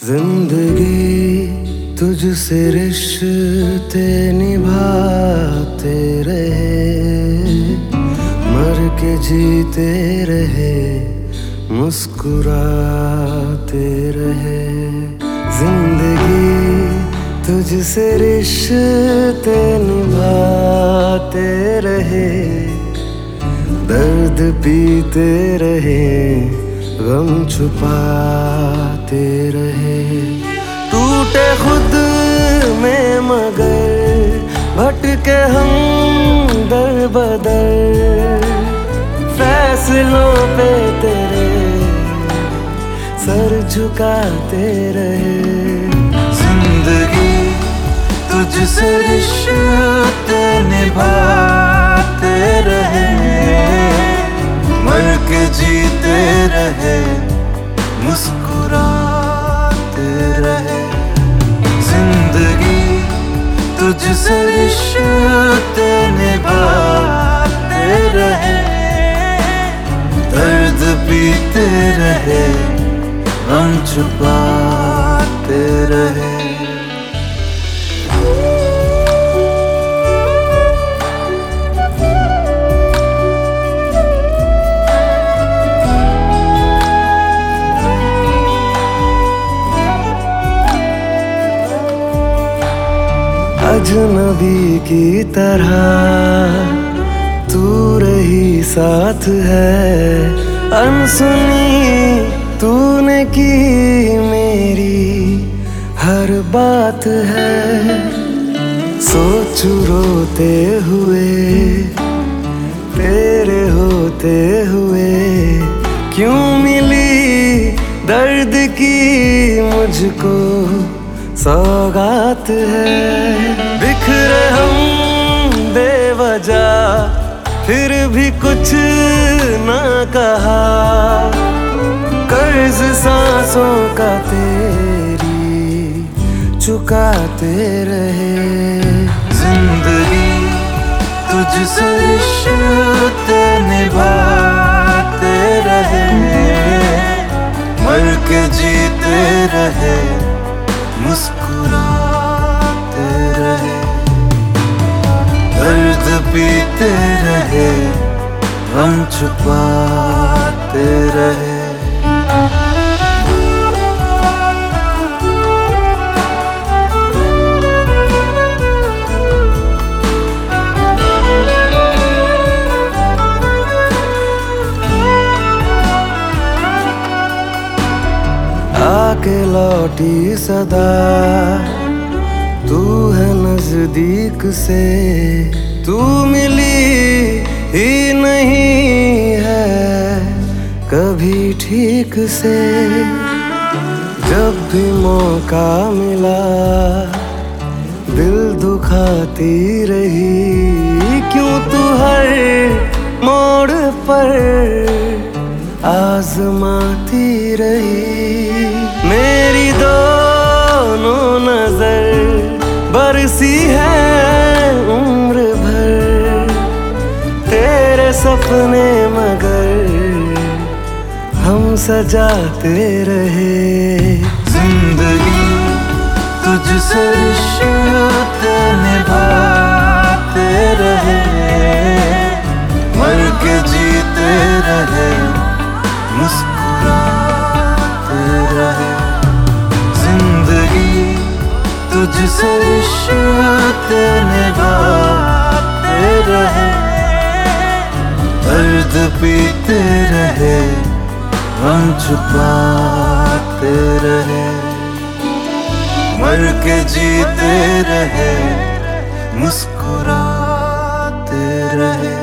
जिंदगी तुझसे रिश्ते निभाते रहे, मर के जीते रहे, मुस्कुराते रहे। जिंदगी तुझसे रिश्ते निभाते रहे, दर्द पीते रहे, गम छुपाते रहे। टूटे खुद में मगर भटके हम दर बदर, फैसलों पे तेरे सर झुकाते रहे। जिंदगी तुझसे रिश्ते निभाते रहे, मर के जीते रहे, मुस्कुराते रहे। जिंदगी तुझसे रिश्ते निभाते रहे, दर्द पीते रहे, गम छुपाते रहे। अजनबी की तरह तू रही साथ है, अनसुनी तूने की मेरी हर बात है। सोचूं रोते हुए तेरे होते हुए, क्यों मिली दर्द की मुझको सौगात है। बिखरे हम बेवजह फिर भी कुछ ना कहा, कर्ज सांसों का तेरी चुकाते रहे। जिंदगी तुझसे रिश्ते निभाते रहे, मर के जीते रहे, मुस्कुराते रहे। दर्द पीते रहे, गम छुपाते रहे। आके लौटी सदा तू है नजदीक से, तू मिली ही नहीं है कभी ठीक से। जब भी मौका मिला दिल दुखाती रही, क्यों तू हर मोड़ पर आजमाती रही। मेरी दोनों नजर बरसी है उम्र भर, तेरे सपने मगर हम सजाते रहे। जिंदगी तुझसे रिश्ते निभाते रहे, मर के जीते रहे, मुस्कुराते रहे। जिंदगी तुझसे रिश्ते निभाते रहे, दर्द पीते रहे, गम छुपाते रहे। मर के जीते रहे, मुस्कुराते रहे।